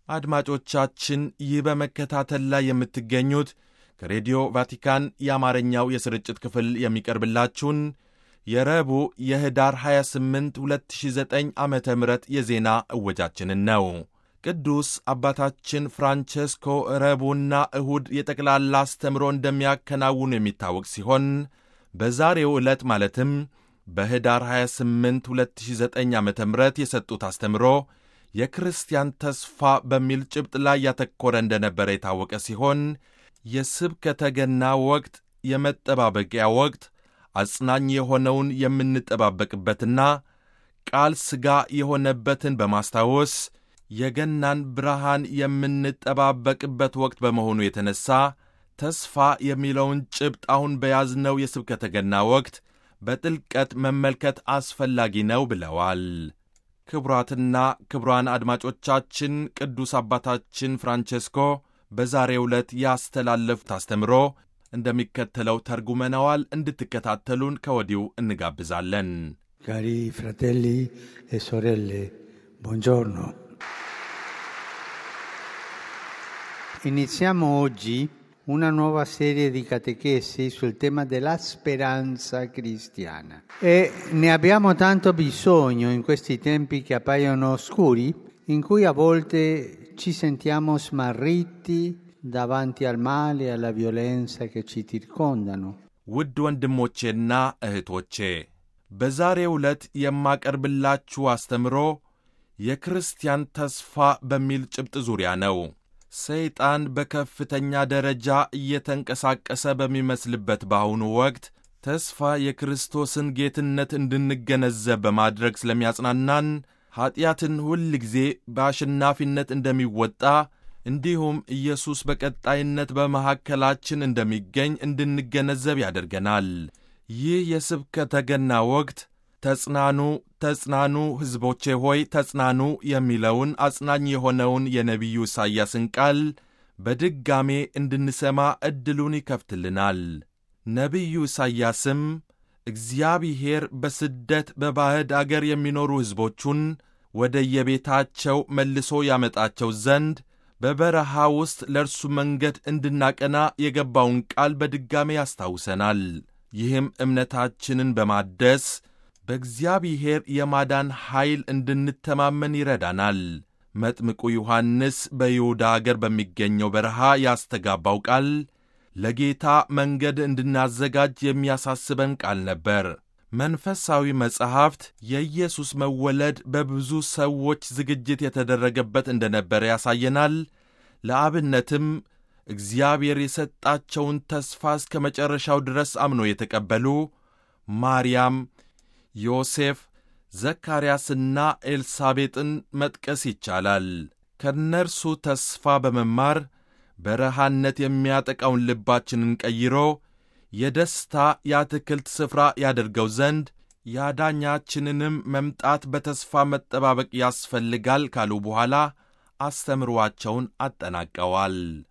አድማጮቻችን ይህ በመከታተል ላይ የምትገኙት ከሬዲዮ ቫቲካን የአማርኛው የስርጭት ክፍል የሚቀርብላችሁን የረቡዕ የህዳር 28 2009 ዓመተ ምህረት የዜና እወጃችንን ነው። ቅዱስ አባታችን ፍራንቼስኮ ረቡዕና እሁድ የጠቅላላ አስተምሮ እንደሚያከናውኑ የሚታወቅ ሲሆን በዛሬው ዕለት ማለትም በህዳር 28 2009 ዓመተ ምህረት የሰጡት አስተምሮ የክርስቲያን ተስፋ በሚል ጭብጥ ላይ ያተኮረ እንደነበረ የታወቀ ሲሆን የስብከተ ገና ወቅት የመጠባበቂያ ወቅት አጽናኝ የሆነውን የምንጠባበቅበትና ቃል ሥጋ የሆነበትን በማስታወስ የገናን ብርሃን የምንጠባበቅበት ወቅት በመሆኑ የተነሣ ተስፋ የሚለውን ጭብጥ አሁን በያዝነው የስብከተ ገና ወቅት በጥልቀት መመልከት አስፈላጊ ነው ብለዋል። ክቡራትና ክቡራን አድማጮቻችን ቅዱስ አባታችን ፍራንቼስኮ በዛሬው ዕለት ያስተላለፉት አስተምሮ እንደሚከተለው ተርጉመነዋል። እንድትከታተሉን ከወዲሁ እንጋብዛለን። Cari fratelli e sorelle, buongiorno. Iniziamo oggi una nuova serie di catechesi sul tema della speranza cristiana. E ne abbiamo tanto bisogno in questi tempi che appaiono oscuri, in cui a volte ci sentiamo smarriti davanti al male e alla violenza che ci circondano. ውድ ወንድሞቼና እህቶቼ በዛሬው ዕለት የማቀርብላችሁ አስተምሮ የክርስቲያን ተስፋ በሚል ጭብጥ ዙሪያ ነው። ሰይጣን በከፍተኛ ደረጃ እየተንቀሳቀሰ በሚመስልበት በአሁኑ ወቅት ተስፋ የክርስቶስን ጌትነት እንድንገነዘብ በማድረግ ስለሚያጽናናን ኀጢአትን ሁል ጊዜ በአሸናፊነት እንደሚወጣ እንዲሁም ኢየሱስ በቀጣይነት በመካከላችን እንደሚገኝ እንድንገነዘብ ያደርገናል። ይህ የስብከተ ገና ወቅት ተጽናኑ ተጽናኑ ሕዝቦቼ ሆይ ተጽናኑ የሚለውን አጽናኝ የሆነውን የነቢዩ ኢሳይያስን ቃል በድጋሜ እንድንሰማ ዕድሉን ይከፍትልናል። ነቢዩ ኢሳይያስም እግዚአብሔር በስደት በባዕድ አገር የሚኖሩ ሕዝቦቹን ወደ የቤታቸው መልሶ ያመጣቸው ዘንድ በበረሃ ውስጥ ለእርሱ መንገድ እንድናቀና የገባውን ቃል በድጋሜ ያስታውሰናል። ይህም እምነታችንን በማደስ በእግዚአብሔር የማዳን ኃይል እንድንተማመን ይረዳናል። መጥምቁ ዮሐንስ በይሁዳ አገር በሚገኘው በረሃ ያስተጋባው ቃል ለጌታ መንገድ እንድናዘጋጅ የሚያሳስበን ቃል ነበር። መንፈሳዊ መጻሕፍት የኢየሱስ መወለድ በብዙ ሰዎች ዝግጅት የተደረገበት እንደነበረ ያሳየናል። ለአብነትም እግዚአብሔር የሰጣቸውን ተስፋ እስከ መጨረሻው ድረስ አምኖ የተቀበሉ ማርያም፣ ዮሴፍ፣ ዘካርያስና ኤልሳቤጥን መጥቀስ ይቻላል። ከእነርሱ ተስፋ በመማር በረሃነት የሚያጠቃውን ልባችንን ቀይሮ የደስታ የአትክልት ስፍራ ያደርገው ዘንድ ያዳኛችንንም መምጣት በተስፋ መጠባበቅ ያስፈልጋል ካሉ በኋላ አስተምሯቸውን አጠናቀዋል።